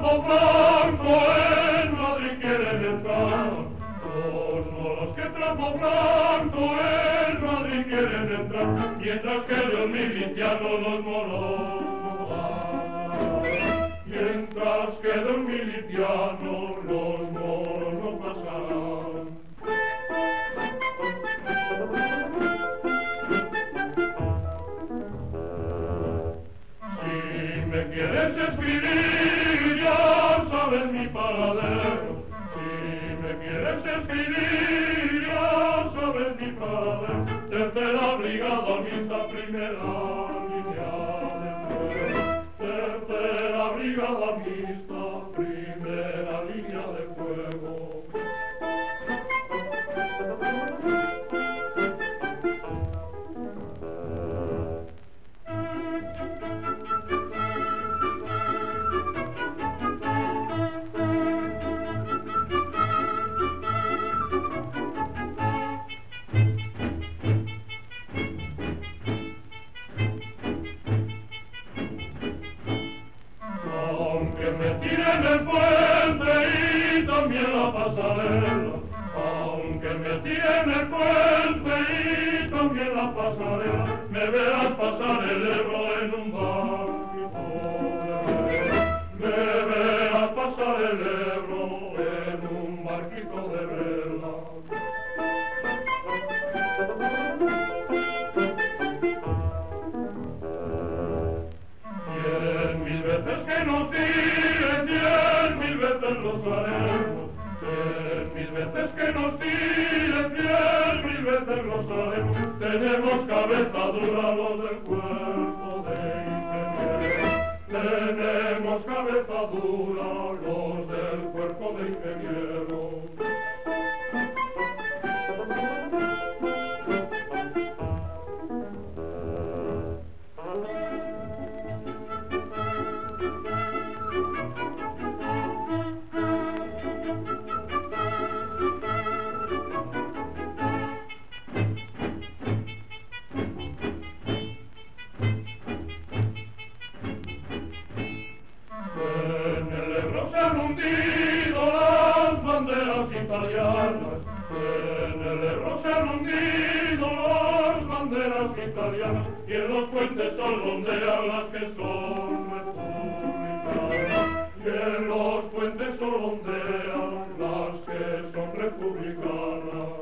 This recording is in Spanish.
trapo blanco en Madrid quieren entrar. Los moros que trapo blanco en Madrid quieren entrar, mientras que los milicianos los moros no van. Mientras que los milicianos los moros no pasarán. Si me quieres escribir, ya sabes mi paradero. Si me quieres escribir, ya sabes mi paradero. Tercera brigada mixta, primera línea de fuego. Tercera brigada mixta, primera línea de fuego. Aunque me tiren el puente y también la pasarela, aunque me tiren el puente y también la pasarela, me verás pasar el Ebro en un barquito de vela. Me verás pasar el Ebro en un barquito de vela. 100.000 veces que nos tiren, 100.000 veces los haremos. 100.000 veces que nos tiren, 100.000 veces los haremos. Tenemos cabeza dura los del cuerpo de ingenieros. Tenemos cabeza dura los del cuerpo de ingenieros. En el Ebro se han hundido las banderas italianas. En el Ebro se han hundido las banderas italianas. Y en los puentes solo ondean las que son republicanas. Y en los puentes solo ondean las que son republicanas.